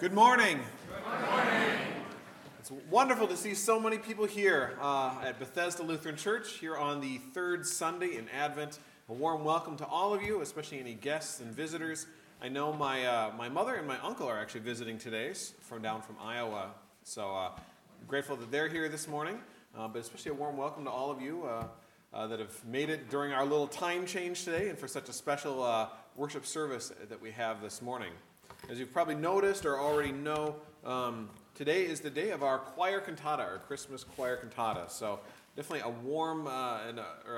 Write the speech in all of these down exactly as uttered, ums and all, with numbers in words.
Good morning. Good morning. It's wonderful to see so many people here uh, at Bethesda Lutheran Church here on the third Sunday in Advent. A warm welcome to all of you, especially any guests and visitors. I know my uh, my mother and my uncle are actually visiting today from down from Iowa, so uh, I'm grateful that they're here this morning. Uh, but especially a warm welcome to all of you uh, uh, that have made it during our little time change today, and for such a special uh, worship service that we have this morning. As you've probably noticed or already know, um, today is the day of our choir cantata, our Christmas choir cantata. So definitely a warm uh, and a, or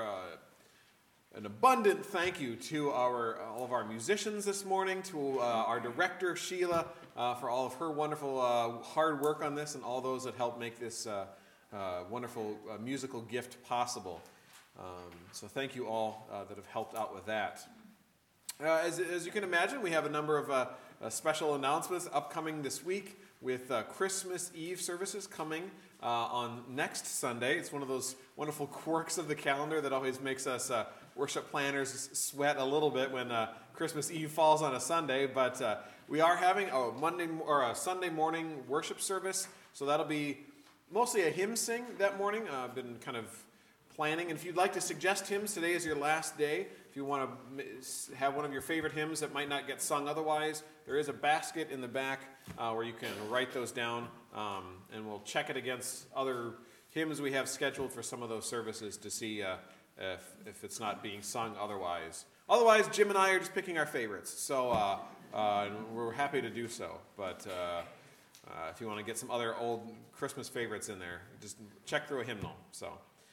a, an abundant thank you to our all of our musicians this morning, to uh, our director Sheila uh, for all of her wonderful uh, hard work on this, and all those that helped make this uh, uh, wonderful uh, musical gift possible. Um, so thank you all uh, that have helped out with that. Uh, as, as you can imagine, we have a number of uh, uh, special announcements upcoming this week with uh, Christmas Eve services coming uh, on next Sunday. It's one of those wonderful quirks of the calendar that always makes us uh, worship planners sweat a little bit when uh, Christmas Eve falls on a Sunday. But uh, we are having a Monday or a Sunday morning worship service, so that'll be mostly a hymn sing that morning. Uh, I've been kind of planning, and if you'd like to suggest hymns, today is your last day. If you want to have one of your favorite hymns that might not get sung otherwise, there is a basket in the back uh, where you can write those down, um, and we'll check it against other hymns we have scheduled for some of those services to see uh, if, if it's not being sung otherwise. Otherwise, Jim and I are just picking our favorites, so uh, uh, we're happy to do so. But uh, uh, if you want to get some other old Christmas favorites in there, just check through a hymnal. So.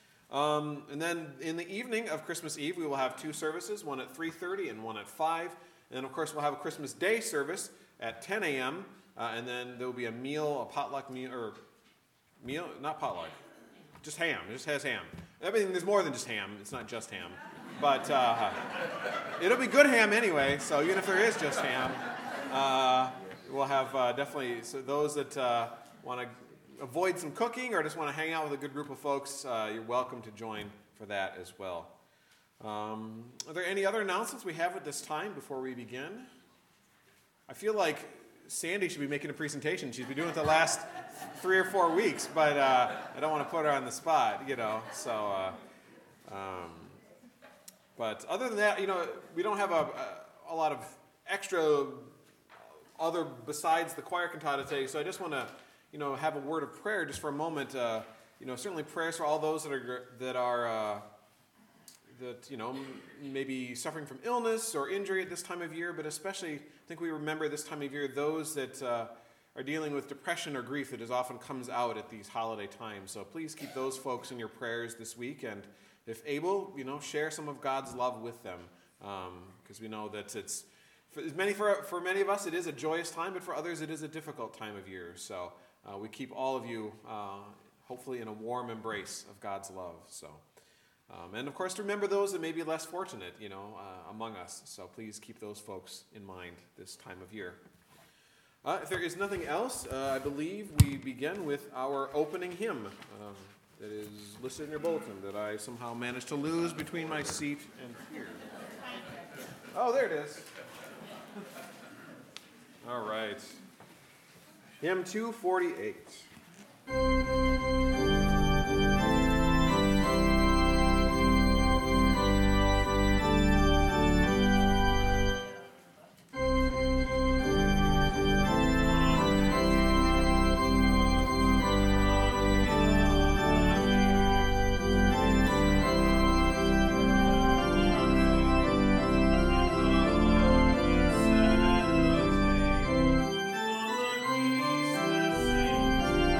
Um, and then in the evening of Christmas Eve, we will have two services, one at three thirty and one at five. And then, of course, we'll have a Christmas Day service at ten a.m. Uh, and then there will be a meal, a potluck meal, or meal, not potluck, just ham. It just has ham. I mean, there's more than just ham. It's not just ham. But uh, it'll be good ham anyway, so even if there is just ham, uh, we'll have uh, definitely, so those that uh, want to avoid some cooking or just want to hang out with a good group of folks, uh, you're welcome to join for that as well. Um, are there any other announcements we have at this time before we begin? I feel like Sandy should be making a presentation. She's been doing it the last three or four weeks, but uh, I don't want to put her on the spot, you know. So, uh, um, but other than that, you know, we don't have a, a, a lot of extra other besides the choir cantata today, so I just want to you know, have a word of prayer just for a moment. Uh, you know, certainly prayers for all those that are that are uh, that you know maybe suffering from illness or injury at this time of year, but especially I think we remember this time of year those that uh, are dealing with depression or grief that as often comes out at these holiday times. So please keep those folks in your prayers this week, and if able, you know, share some of God's love with them, because um, we know that it's for many for for many of us it is a joyous time, but for others it is a difficult time of year. So. Uh, we keep all of you, uh, hopefully, in a warm embrace of God's love. So, um, and of course, to remember those that may be less fortunate, you know, uh, among us. So please keep those folks in mind this time of year. Uh, if there is nothing else, uh, I believe we begin with our opening hymn um, that is listed in your bulletin that I somehow managed to lose between my seat and here. Oh, there it is. All right. Hymn two forty-eight. Thank you.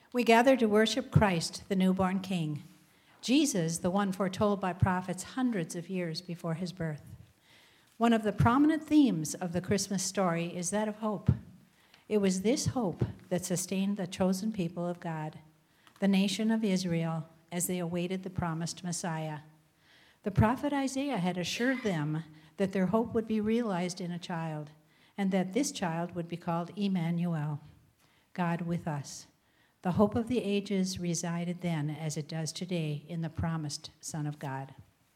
We gather to worship Christ, the newborn King, Jesus, the one foretold by prophets hundreds of years before his birth. One of the prominent themes of the Christmas story is that of hope. It was this hope that sustained the chosen people of God, the nation of Israel, as they awaited the promised Messiah. The prophet Isaiah had assured them that their hope would be realized in a child, and that this child would be called Emmanuel, God with us. The hope of the ages resided then, as it does today, in the promised Son of God.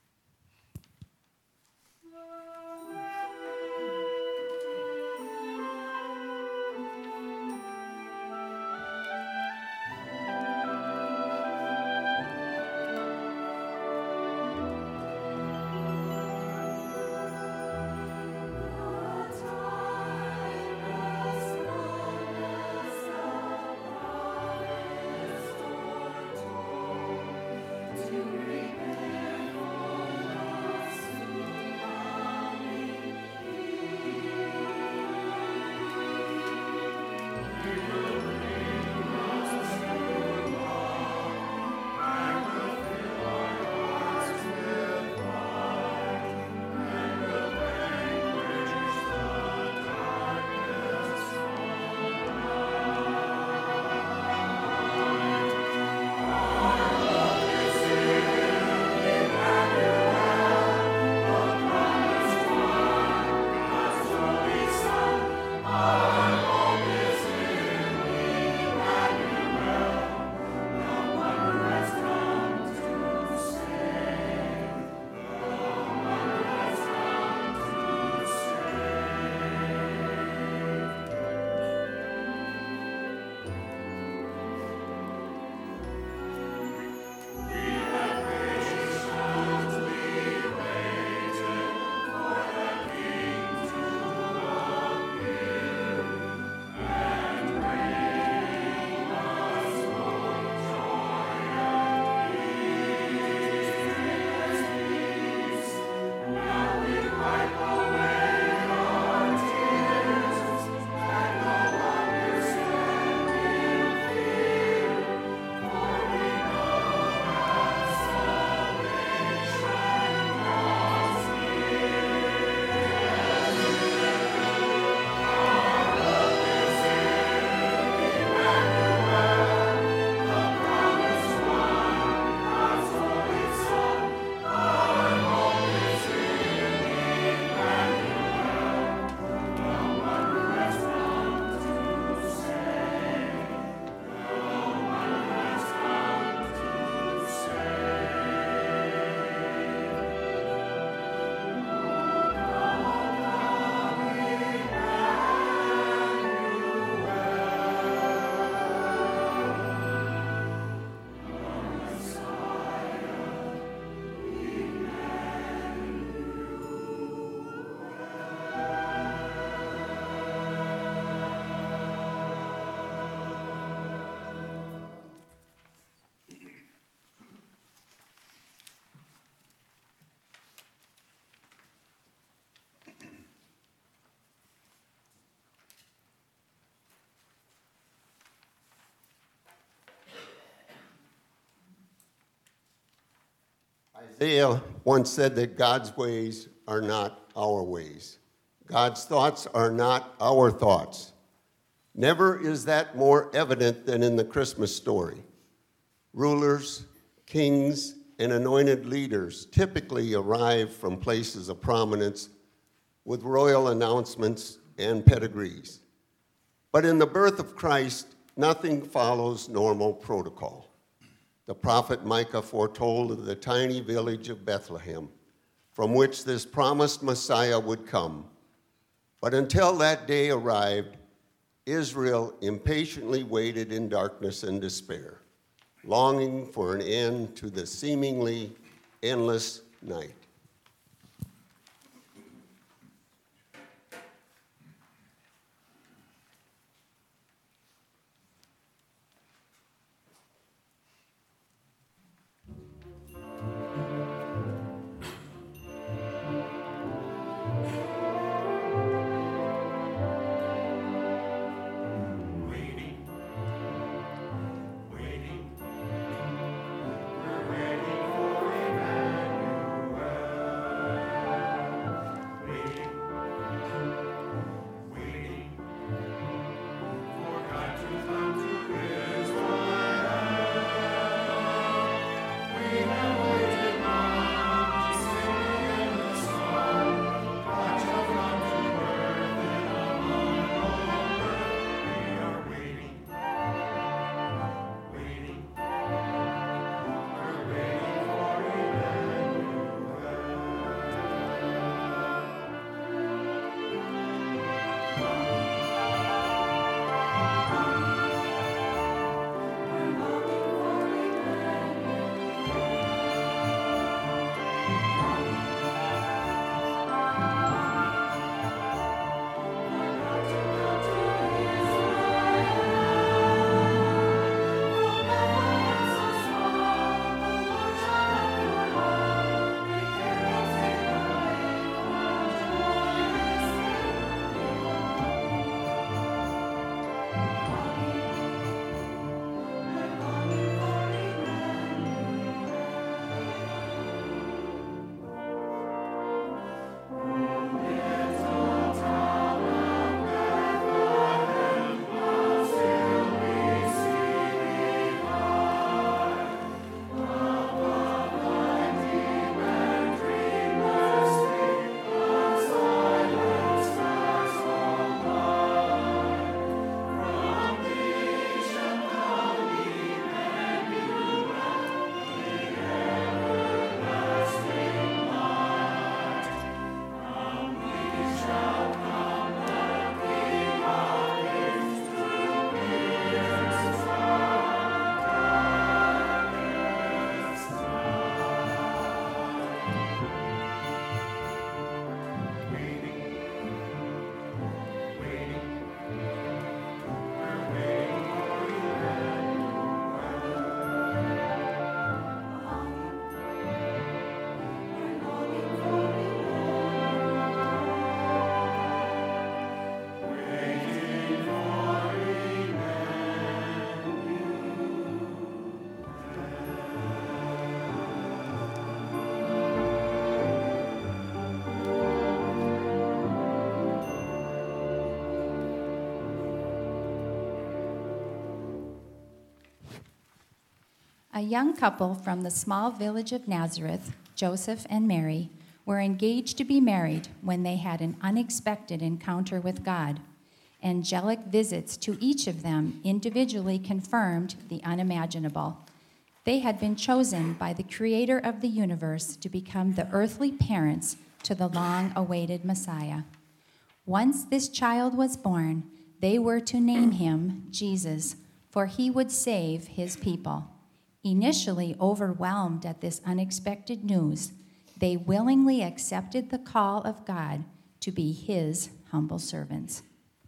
Isaiah once said that God's ways are not our ways. God's thoughts are not our thoughts. Never is that more evident than in the Christmas story. Rulers, kings, and anointed leaders typically arrive from places of prominence with royal announcements and pedigrees. But in the birth of Christ, nothing follows normal protocol. The prophet Micah foretold of the tiny village of Bethlehem, from which this promised Messiah would come. But until that day arrived, Israel impatiently waited in darkness and despair, longing for an end to the seemingly endless night. A young couple from the small village of Nazareth, Joseph and Mary, were engaged to be married when they had an unexpected encounter with God. Angelic visits to each of them individually confirmed the unimaginable. They had been chosen by the Creator of the universe to become the earthly parents to the long-awaited Messiah. Once this child was born, they were to name him Jesus, for he would save his people. Initially overwhelmed at this unexpected news, they willingly accepted the call of God to be his humble servants.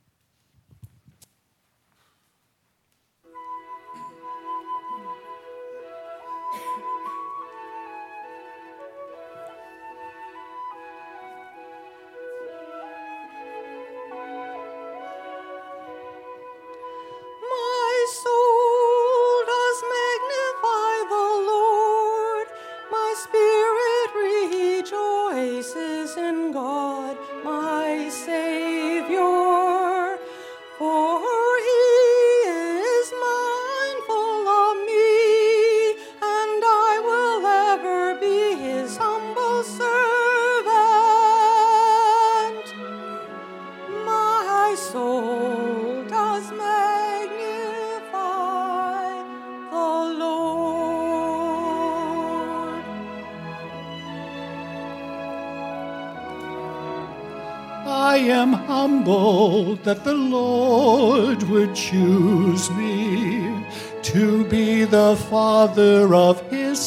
I am humbled that the Lord would choose me to be the father of his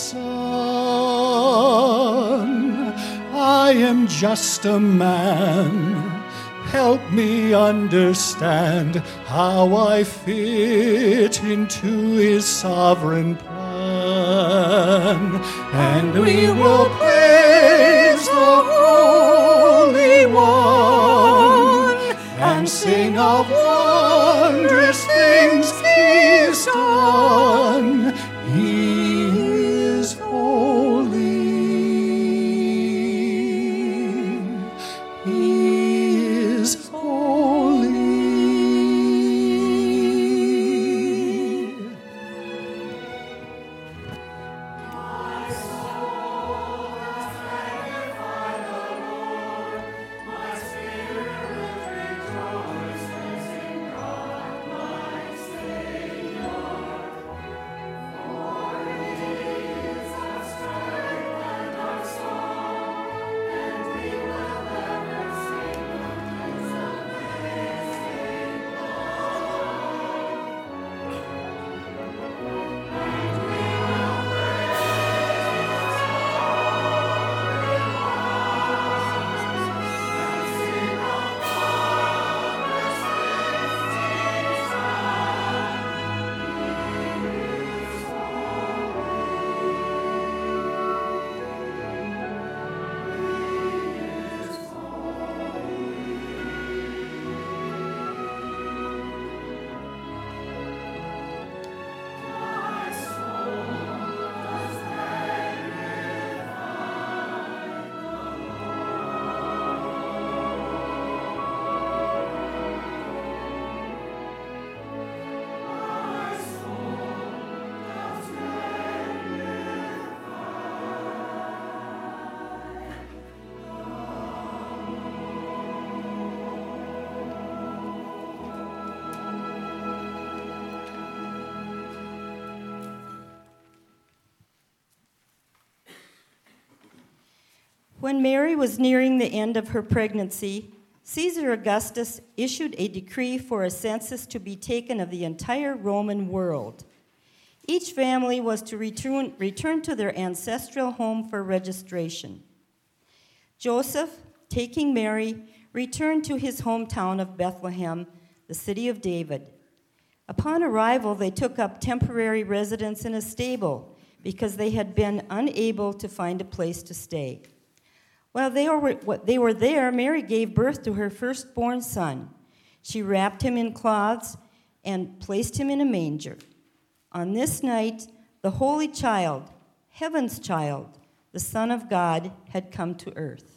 son. I am just a man. Help me understand how I fit into his sovereign plan. And we will praise the Holy One and sing of wondrous things he's done. He is holy. He is holy. My soul does magnify the Lord. My spirit rejoices in God, my Savior. For He is our strength and our song, and we will ever sing of His amazing love. And we will praise His holy one and sing of wondrous things He's done. He is my soul does My soul does When Mary was nearing the end of her pregnancy, Caesar Augustus issued a decree for a census to be taken of the entire Roman world. Each family was to return, return to their ancestral home for registration. Joseph, taking Mary, returned to his hometown of Bethlehem, the city of David. Upon arrival, they took up temporary residence in a stable because they had been unable to find a place to stay. While they were, they were there, Mary gave birth to her firstborn son. She wrapped him in cloths and placed him in a manger. On this night, the Holy Child, Heaven's Child, the Son of God, had come to earth.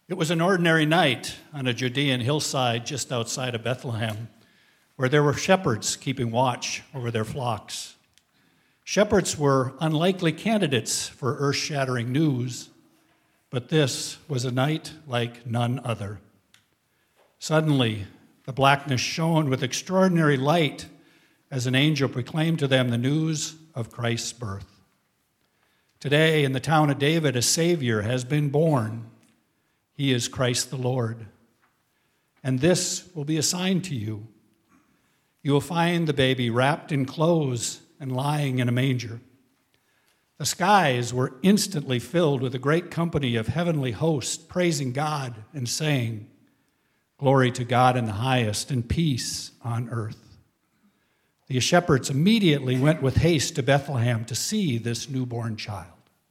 It was an ordinary night on a Judean hillside just outside of Bethlehem, where there were shepherds keeping watch over their flocks. Shepherds were unlikely candidates for earth-shattering news, but this was a night like none other. Suddenly, the blackness shone with extraordinary light as an angel proclaimed to them the news of Christ's birth. Today, in the town of David, a Savior has been born. He is Christ the Lord. And this will be a sign to you. You will find the baby wrapped in clothes and lying in a manger. The skies were instantly filled with a great company of heavenly hosts praising God and saying, "Glory to God in the highest, and peace on earth." The shepherds immediately went with haste to Bethlehem to see this newborn child.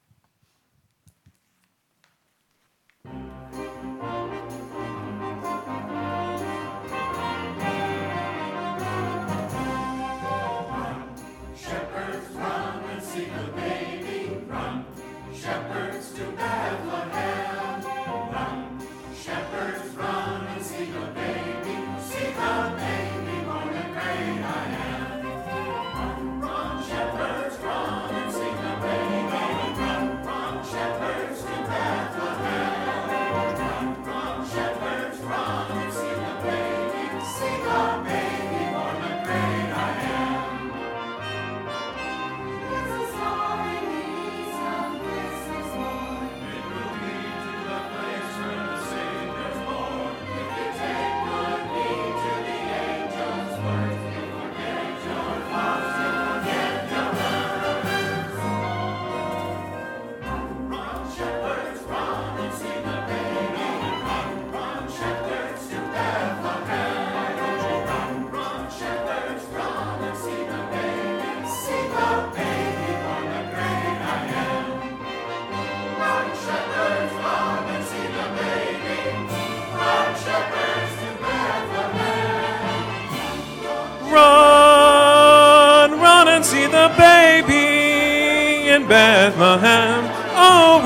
Run, run and see the baby in Bethlehem. Oh,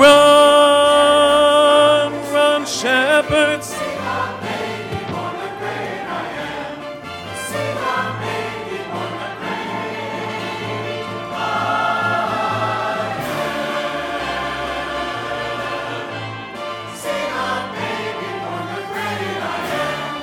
run, run, shepherds. See the baby born the great I am. See the baby born the great I am. See the baby born the great I am.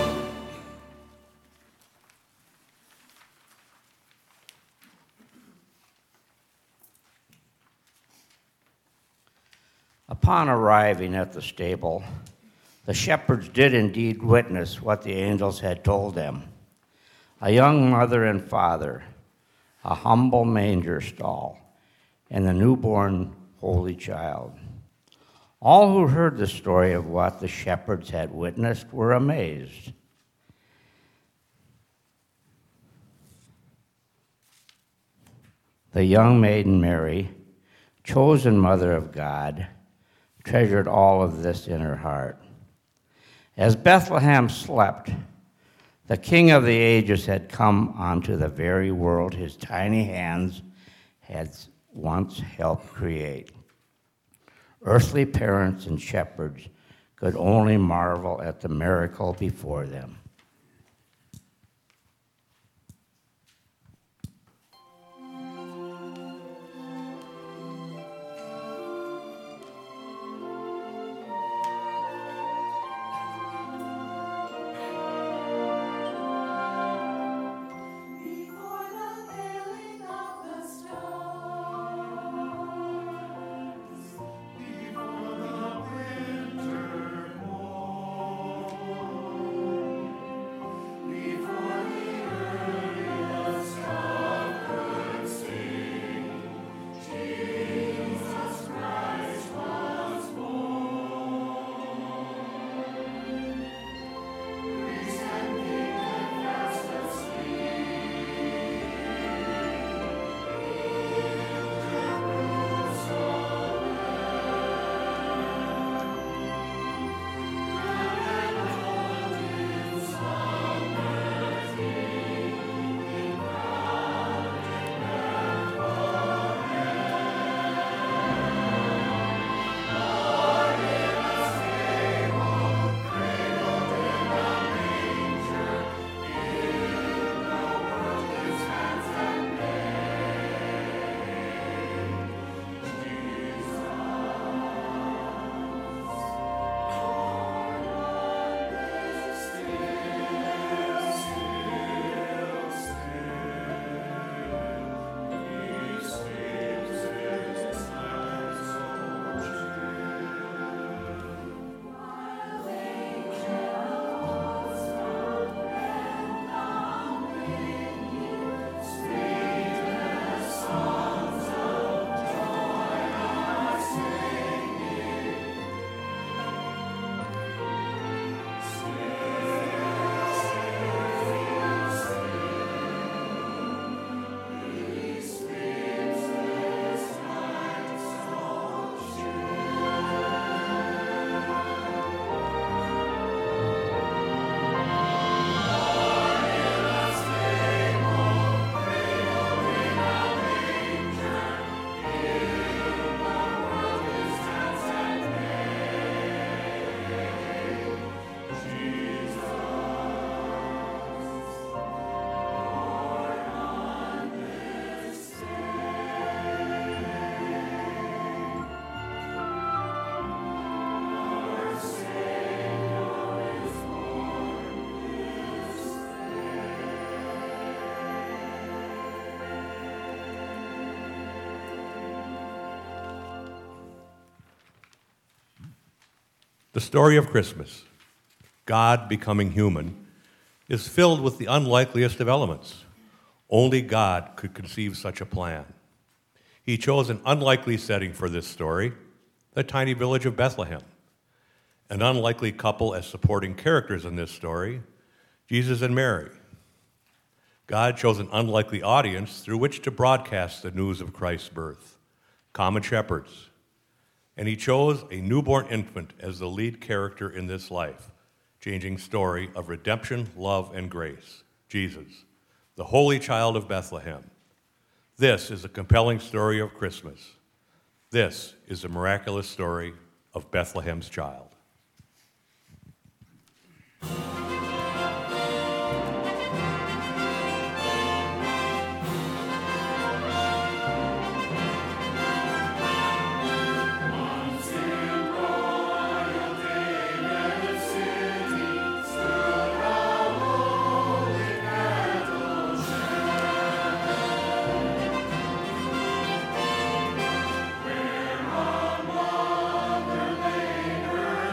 Upon arriving at the stable, the shepherds did indeed witness what the angels had told them. A young mother and father, a humble manger stall, and the newborn holy child. All who heard the story of what the shepherds had witnessed were amazed. The young maiden Mary, chosen mother of God, treasured all of this in her heart. As Bethlehem slept, the King of the ages had come onto the very world his tiny hands had once helped create. Earthly parents and shepherds could only marvel at the miracle before them. The story of Christmas, God becoming human, is filled with the unlikeliest of elements. Only God could conceive such a plan. He chose an unlikely setting for this story, the tiny village of Bethlehem. An unlikely couple as supporting characters in this story, Jesus and Mary. God chose an unlikely audience through which to broadcast the news of Christ's birth, common shepherds. And he chose a newborn infant as the lead character in this life-changing story of redemption, love, and grace, Jesus, the holy child of Bethlehem. This is a compelling story of Christmas. This is a miraculous story of Bethlehem's child. Where a mother laid her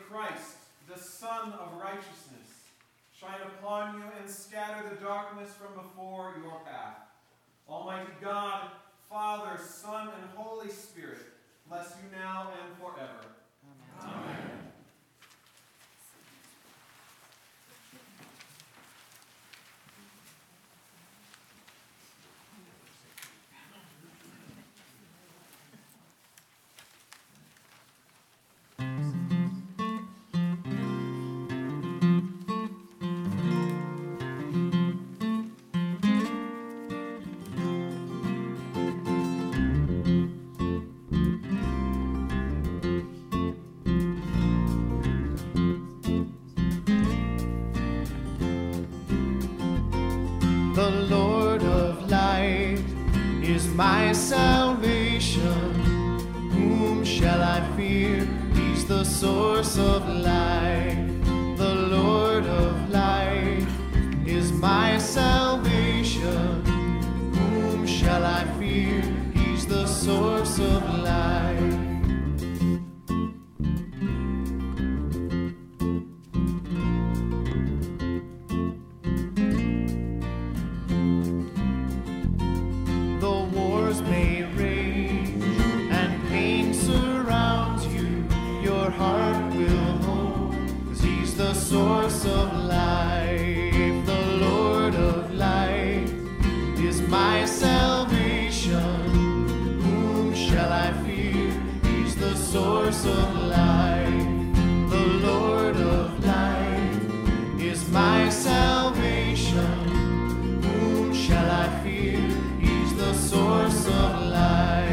Christ, the Son of righteousness, shine upon you and scatter the darkness from before your path. Almighty God, Father, Son, and Holy Spirit, bless you now and forever. Amen. Amen. The Lord of light is my salvation. Whom shall I fear? He's the source of life. The Lord of light is my salvation. Whom shall I fear? He's the source of life. Source of life, the Lord of light is my salvation. Whom shall I fear? He's the source of life. The Lord of light is my salvation. Whom shall I fear? He's the source of life.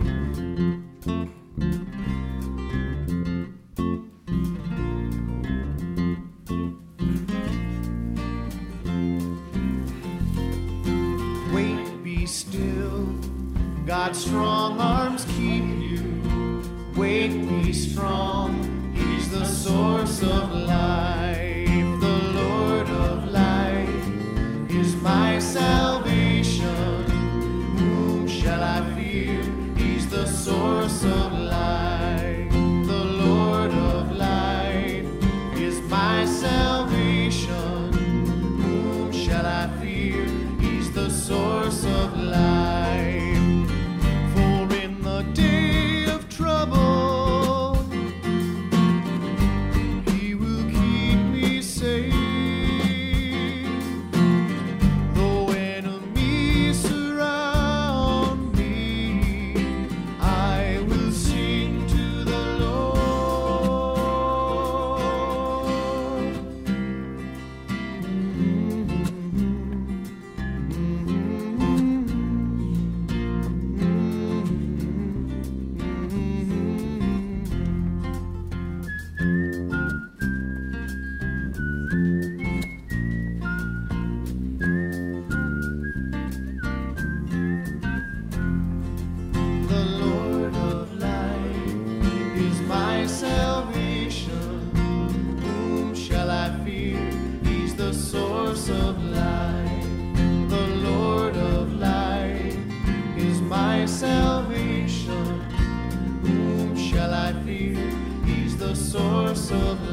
God's strong arms keep you. Wait, be strong. He's the source of life. The Lord of light is my salvation. Whom shall I fear? He's the source of life. The Lord of light is my salvation. Whom shall I fear? He's the source of life. Salvation, whom shall I fear? He's the source of